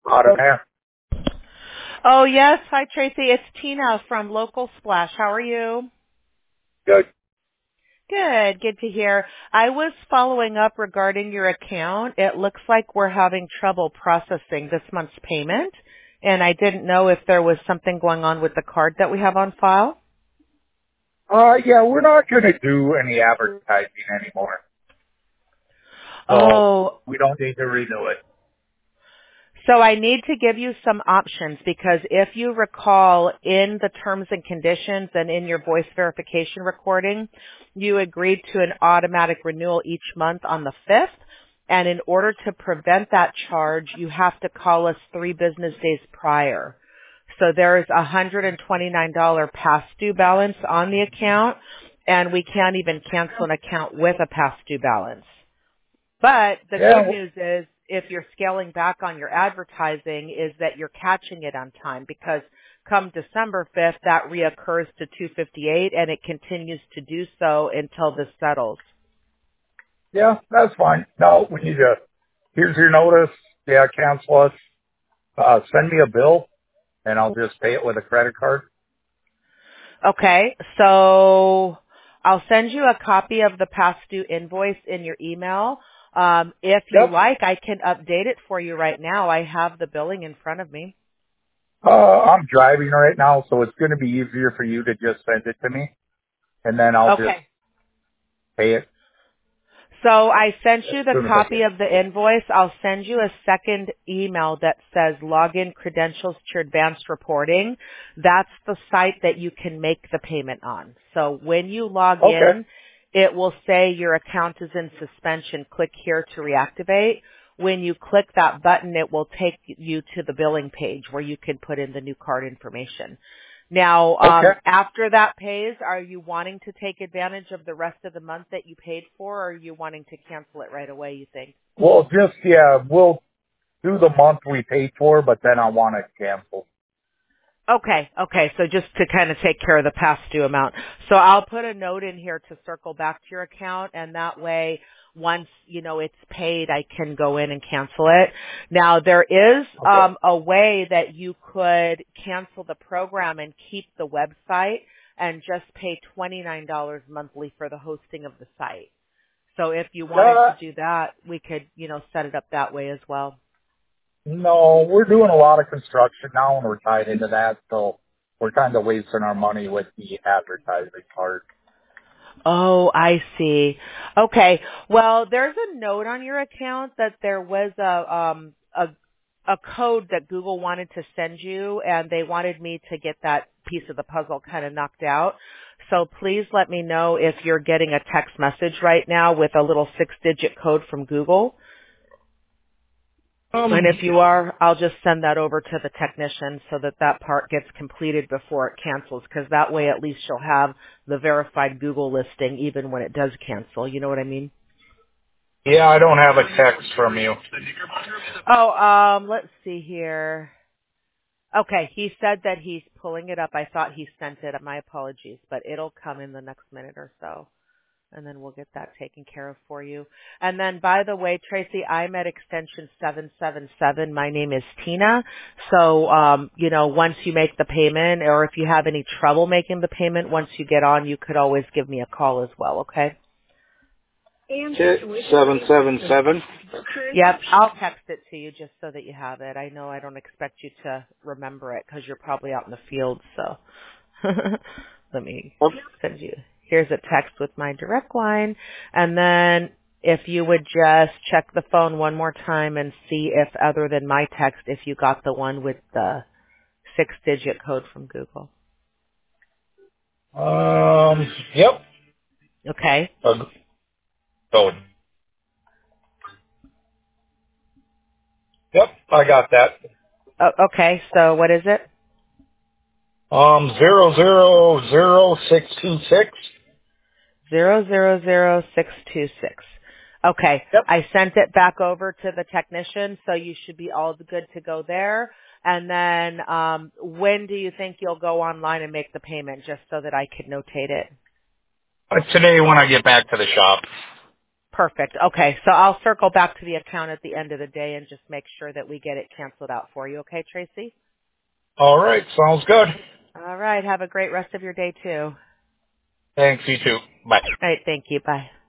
Out of there. Oh, yes. Hi, Tracy. It's Tina from Local Splash. How are you? Good. Good. Good to hear. I was following up regarding your account. It looks like we're having trouble processing this month's payment, and I didn't know if there was something going on with the card that we have on file. Yeah, we're not going to do any advertising anymore. So Oh, we don't need to renew it. so I need to give you some options because if you recall in the terms and conditions and in your voice verification recording, you agreed to an automatic renewal each month on the 5th. And in order to prevent that charge, you have to call us 3 business days prior. So there is a $129 past due balance on the account, and we can't even cancel an account with a past due balance. But the good news is if you're scaling back on your advertising is that you're catching it on time because come December 5th, that reoccurs to 258 and it continues to do so until this settles. Yeah, that's fine. No, we need to, here's your notice. Yeah, cancel us. Send me a bill and I'll just pay it with a credit card. Okay, so I'll send you a copy of the past due invoice in your email. If you Yep. like, I can update it for you right now. I have the billing in front of me. I'm driving right now, so it's going to be easier for you to just send it to me and then I'll just Okay. pay it So I sent as you the soon as I copy can. of the invoice. I'll send you a second email that says login credentials to advanced reporting. That's the site that you can make the payment on. So when you log Okay. in, it will say your account is in suspension. Click here to reactivate. When you click that button, it will take you to the billing page where you can put in the new card information. Now, Okay. after that pays, are you wanting to take advantage of the rest of the month that you paid for, or are you wanting to cancel it right away, you think? Well, just, yeah, we'll do the month we paid for, but then I want to cancel. Okay, so just to kind of take care of the past due amount. So I'll put a note in here to circle back to your account, and that way, once, it's paid, I can go in and cancel it. Now, there is Okay. a way that you could cancel the program and keep the website and just pay $29 monthly for the hosting of the site. So if you wanted to do that, we could, set it up that way as well. No, we're doing a lot of construction now and we're tied into that, so we're kind of wasting our money with the advertising part. Oh, I see. Okay. Well, there's a note on your account that there was a code that Google wanted to send you, and they wanted me to get that piece of the puzzle kind of knocked out. So please let me know if you're getting a text message right now with a little 6-digit code from Google. And if you are, I'll just send that over to the technician so that that part gets completed before it cancels, because that way at least you'll have the verified Google listing even when it does cancel. You know what I mean? Yeah, I don't have a text from you. Oh, let's see here. Okay, he said that he's pulling it up. I thought he sent it. My apologies, but it'll come in the next minute or so. And then we'll get that taken care of for you. And then, by the way, Tracy, I'm at extension 777. My name is Tina. So, once you make the payment, or if you have any trouble making the payment, once you get on, you could always give me a call as well, okay? 777. Yep, I'll text it to you just so that you have it. I know I don't expect you to remember it because you're probably out in the field, so let me send you. Here's a text with my direct line, and then if you would just check the phone one more time and see if, other than my text, if you got the one with the 6-digit code from Google. Yep. Okay. Code. Yep, I got that. Okay, so what is it? 000626. 000626. Okay. Yep. I sent it back over to the technician, so you should be all good to go there. And then, when do you think you'll go online and make the payment, just so that I could notate it? Today when I get back to the shop. Perfect. Okay, so I'll circle back to the account at the end of the day and just make sure that we get it canceled out for you. Okay, Tracy? All right. Sounds good. All right. Have a great rest of your day, too. Thanks. You too. Bye. All right. Thank you. Bye.